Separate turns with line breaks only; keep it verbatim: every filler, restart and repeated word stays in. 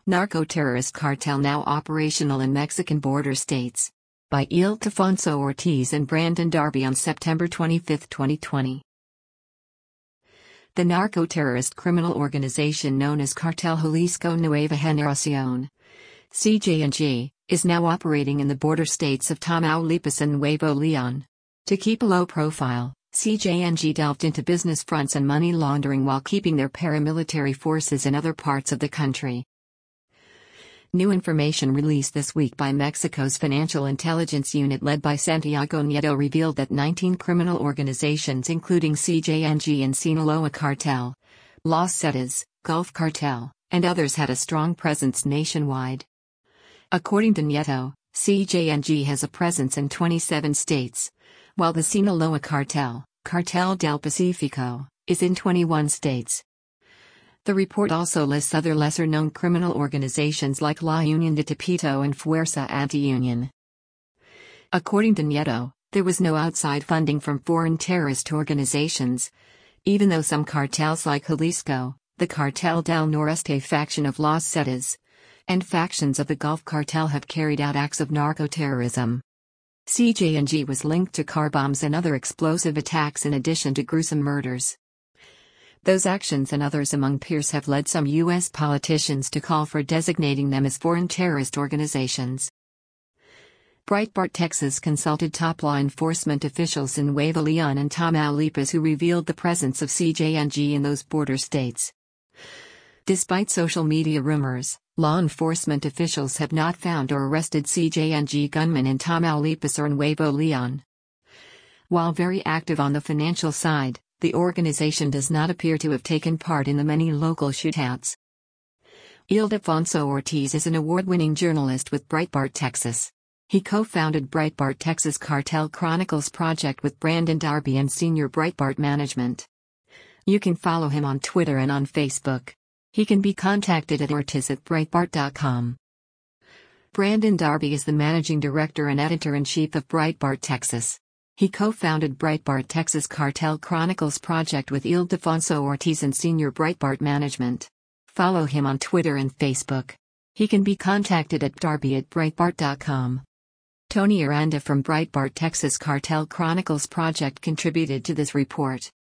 Narco-terrorist cartel now operational in Mexican border states. By Ildefonso Ortiz and Brandon Darby on September twenty-fifth, twenty twenty. The narco-terrorist criminal organization known as Cartel Jalisco Nueva Generación, C J N G, is now operating in the border states of Tamaulipas and Nuevo León. To keep a low profile, C J N G delved into business fronts and money laundering while keeping their paramilitary forces in other parts of the country. New information released this week by Mexico's Financial Intelligence Unit led by Santiago Nieto revealed that nineteen criminal organizations including C J N G and Sinaloa Cartel, Los Zetas, Gulf Cartel, and others had a strong presence nationwide. According to Nieto, C J N G has a presence in twenty-seven states, while the Sinaloa Cartel, Cartel del Pacifico, is in twenty-one states. The report also lists other lesser-known criminal organizations like La Unión de Tepito and Fuerza Anti-Unión. According to Nieto, there was no outside funding from foreign terrorist organizations, even though some cartels like Jalisco, the Cartel del Noreste faction of Los Zetas, and factions of the Gulf Cartel have carried out acts of narco-terrorism. C J N G was linked to car bombs and other explosive attacks in addition to gruesome murders. Those actions and others among peers have led some U S politicians to call for designating them as foreign terrorist organizations. Breitbart Texas consulted top law enforcement officials in Nuevo León and Tamaulipas who revealed the presence of C J N G in those border states. Despite social media rumors, law enforcement officials have not found or arrested C J N G gunmen in Tamaulipas or Nuevo León. While very active on the financial side, the organization does not appear to have taken part in the many local shootouts. Ildefonso Ortiz is an award-winning journalist with Breitbart Texas. He co-founded Breitbart Texas Cartel Chronicles project with Brandon Darby and senior Breitbart management. You can follow him on Twitter and on Facebook. He can be contacted at ortiz at breitbart dot com. Brandon Darby is the managing director and editor-in-chief of Breitbart Texas. He co-founded Breitbart Texas Cartel Chronicles project with Ildefonso Ortiz and senior Breitbart management. Follow him on Twitter and Facebook. He can be contacted at darby at breitbart dot com. Tony Aranda from Breitbart Texas Cartel Chronicles project contributed to this report.